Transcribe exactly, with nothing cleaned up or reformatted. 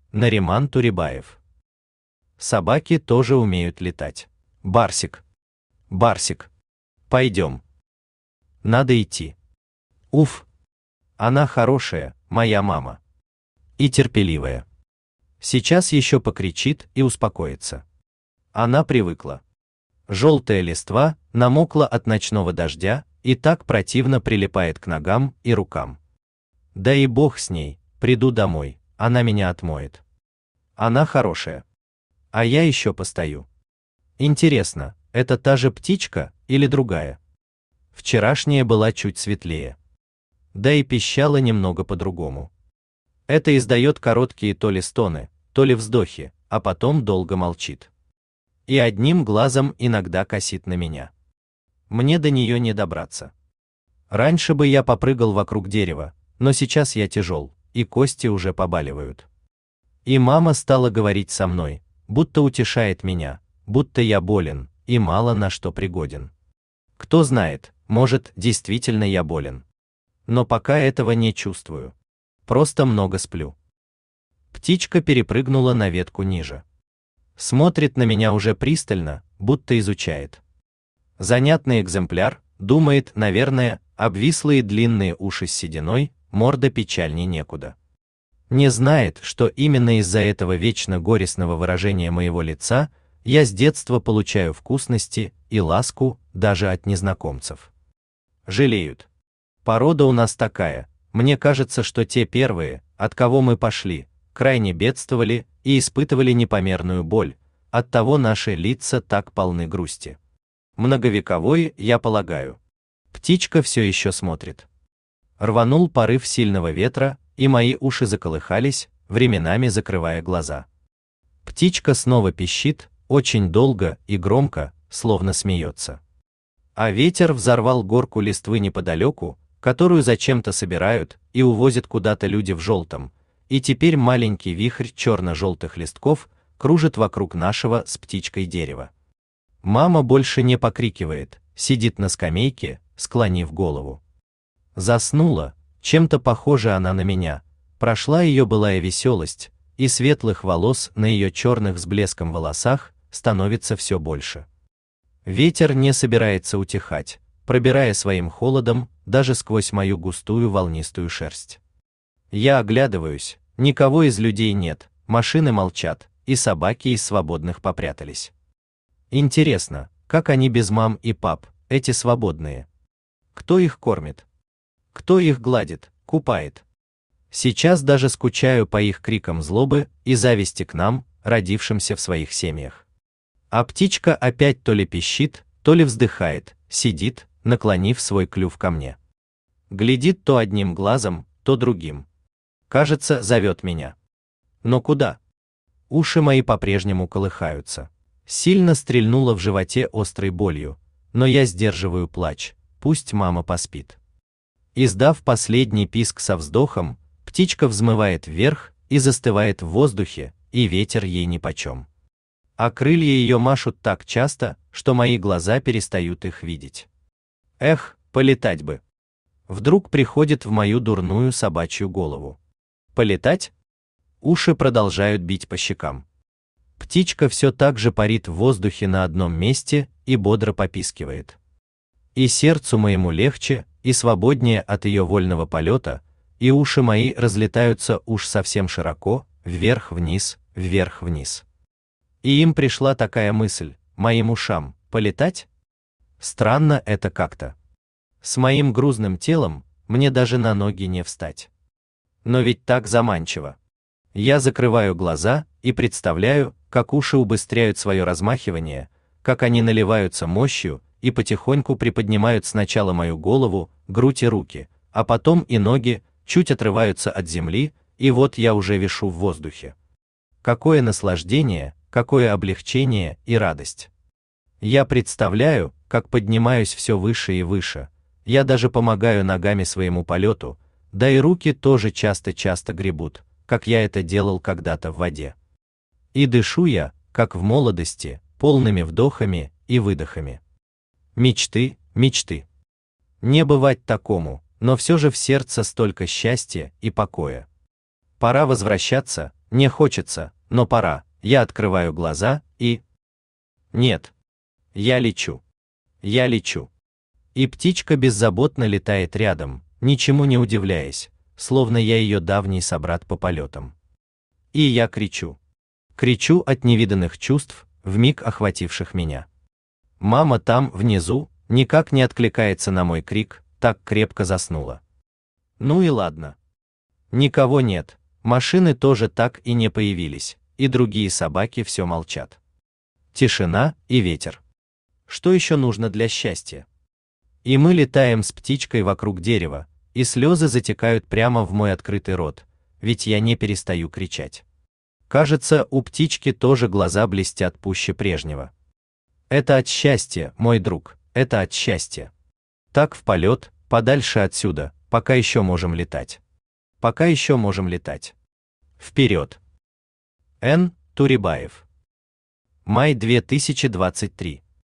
Нариман Турибаев. Собаки тоже умеют летать. Барсик. Барсик. Пойдем. Надо идти. Уф. Она хорошая, моя мама. И терпеливая. Сейчас еще покричит и успокоится. Она привыкла. Желтая листва намокла от ночного дождя и так противно прилипает к ногам и рукам. Да и бог с ней, приду домой, она меня отмоет. Она хорошая. А я еще постою. Интересно, это та же птичка или другая? Вчерашняя была чуть светлее. Да и пищала немного по-другому. Это издает короткие то ли стоны, то ли вздохи, а потом долго молчит. И одним глазом иногда косит на меня. Мне до нее не добраться. Раньше бы я попрыгал вокруг дерева, но сейчас я тяжел, и кости уже побаливают. И мама стала говорить со мной, будто утешает меня, будто я болен и мало на что пригоден. Кто знает, может, действительно я болен. Но пока этого не чувствую. Просто много сплю. Птичка перепрыгнула на ветку ниже. Смотрит на меня уже пристально, будто изучает. Занятный экземпляр, думает, наверное, обвислые длинные уши с сединой, морда печальней некуда. Не знает, что именно из-за этого вечно горестного выражения моего лица я с детства получаю вкусности и ласку даже от незнакомцев. Жалеют. Порода у нас такая, мне кажется, что те первые, от кого мы пошли, крайне бедствовали и испытывали непомерную боль, оттого наши лица так полны грусти. Многовековой, я полагаю. Птичка все еще смотрит. Рванул порыв сильного ветра, и мои уши заколыхались, временами закрывая глаза. Птичка снова пищит, очень долго и громко, словно смеется. А ветер взорвал горку листвы неподалеку, которую зачем-то собирают и увозят куда-то люди в желтом, и теперь маленький вихрь черно-желтых листков кружит вокруг нашего с птичкой дерева. Мама больше не покрикивает, сидит на скамейке, склонив голову. Заснула, чем-то похожа она на меня, прошла ее былая веселость, и светлых волос на ее черных с блеском волосах становится все больше. Ветер не собирается утихать, пробирая своим холодом даже сквозь мою густую волнистую шерсть. Я оглядываюсь, никого из людей нет, машины молчат, и собаки из свободных попрятались. Интересно, как они без мам и пап, эти свободные? Кто их кормит? Кто их гладит, купает? Сейчас даже скучаю по их крикам злобы и зависти к нам, родившимся в своих семьях. А птичка опять то ли пищит, то ли вздыхает, сидит, наклонив свой клюв ко мне. Глядит то одним глазом, то другим. Кажется, зовет меня. Но куда? Уши мои по-прежнему колыхаются. Сильно стрельнуло в животе острой болью, но я сдерживаю плач, пусть мама поспит. Издав последний писк со вздохом, птичка взмывает вверх и застывает в воздухе, и ветер ей нипочем. А крылья ее машут так часто, что мои глаза перестают их видеть. Эх, полетать бы! Вдруг приходит в мою дурную собачью голову. Полетать? Уши продолжают бить по щекам. Птичка все так же парит в воздухе на одном месте и бодро попискивает. И сердцу моему легче и свободнее от ее вольного полета, и уши мои разлетаются уж совсем широко, вверх-вниз, вверх-вниз. И им пришла такая мысль, моим ушам, полетать? Странно это как-то. С моим грузным телом мне даже на ноги не встать. Но ведь так заманчиво. Я закрываю глаза и представляю, как уши убыстряют свое размахивание, как они наливаются мощью и потихоньку приподнимают сначала мою голову, грудь и руки, а потом и ноги, чуть отрываются от земли, и вот я уже вишу в воздухе. Какое наслаждение, какое облегчение и радость. Я представляю, как поднимаюсь все выше и выше, я даже помогаю ногами своему полету, да и руки тоже часто-часто гребут, как я это делал когда-то в воде. И дышу я, как в молодости, полными вдохами и выдохами. Мечты, мечты. Не бывать такому, но все же в сердце столько счастья и покоя. Пора возвращаться, Не хочется, но пора. Я открываю глаза и... Нет. Я лечу. Я лечу. И птичка беззаботно летает рядом, ничему не удивляясь, словно я ее давний собрат по полетам. И я кричу. Кричу от невиданных чувств, вмиг охвативших меня. Мама там, внизу, никак не откликается на мой крик, так крепко заснула. Ну и ладно. Никого нет, машины тоже так и не появились, и другие собаки все молчат. Тишина и ветер. Что еще нужно для счастья? И мы летаем с птичкой вокруг дерева, и слезы затекают прямо в мой открытый рот, ведь я не перестаю кричать. Кажется, у птички тоже глаза блестят пуще прежнего. Это от счастья, мой друг, это от счастья. Так в полет, подальше отсюда, пока еще можем летать. Пока еще можем летать. Вперед. Н. Турибаев. Май две тысячи двадцать третий.